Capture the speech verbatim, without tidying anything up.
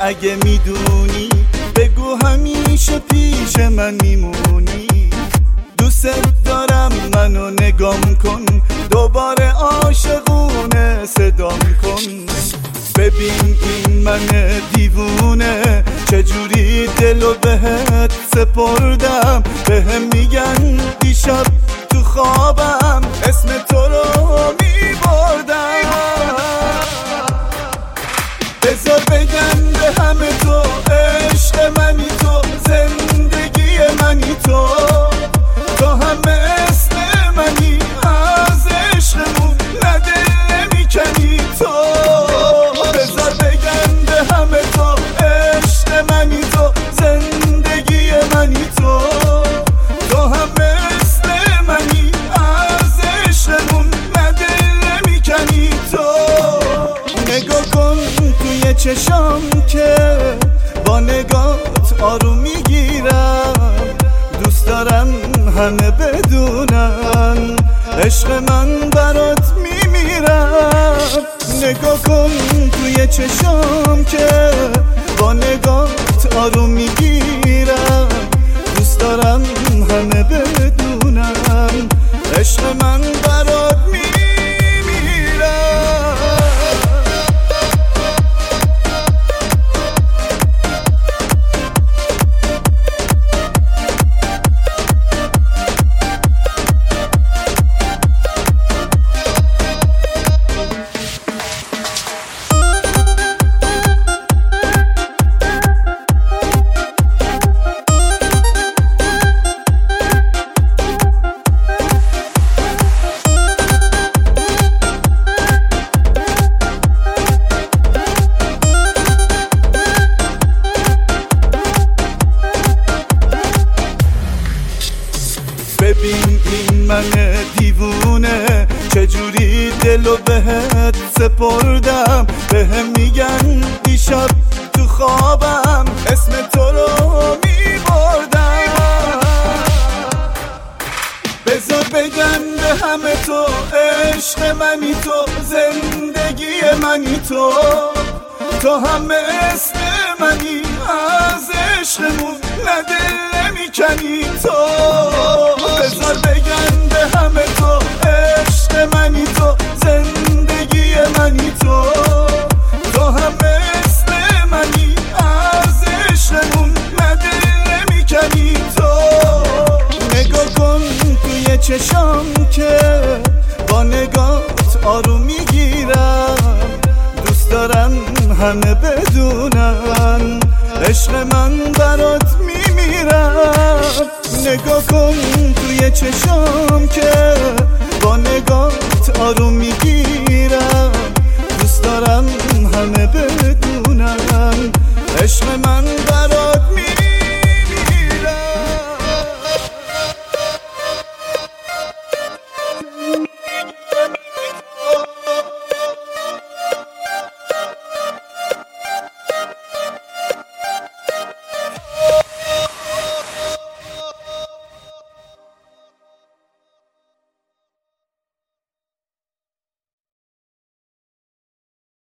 اگه میدونی بگو همیشه پیش من میمونی. دوست دارم منو نگام کن، دوباره عاشقونه صدام کن. ببین این من دیوونه چجوری دلو بهت سپردم. بهم میگن دیشب تو خوابم اسم تو رو میبردم. بذار بگم به همه تو عشق منی تو، زندگی منی تو، تو هم مثل منی از عشقمون نه دل نمیکنی تو. بذار بگم به همه تو عشق منی تو، زندگی منی تو، تو هم مثل منی از عشقمون نه دل نمیکنی تو. نگاه کن توی چشام که با نگات آروم میگیرم. دوست دارم همه بدونن عشق من برات میمیرم. نگاه کن توی چشام که با نگات آروم میگیرم. دوست دارم همه بدونن عشق من برات میمیرم. ببین این من دیوونه چجوری دلو بهت سپردم. بهم میگن دیشب تو خوابم اسم تو رو میبردم. بذار بگم به همه تو عشق منی تو، زندگی منی تو، تو هم مثل منی از عشقمون نه دل نمیکنی تو. بذار بگم به همه تو عشق منی تو، زندگی منی تو، تو هم مثل منی از عشقمون نه دل نمیکنی تو. نگاه کن توی چشام که با نگات آروم میگیرم. دوست دارم همه بدونن عشق من برات میمیرم. نگاه کن توی چشام که با نگات آروم میگیرم. دوست دارم همه بدونن عشق من برات میمیرم.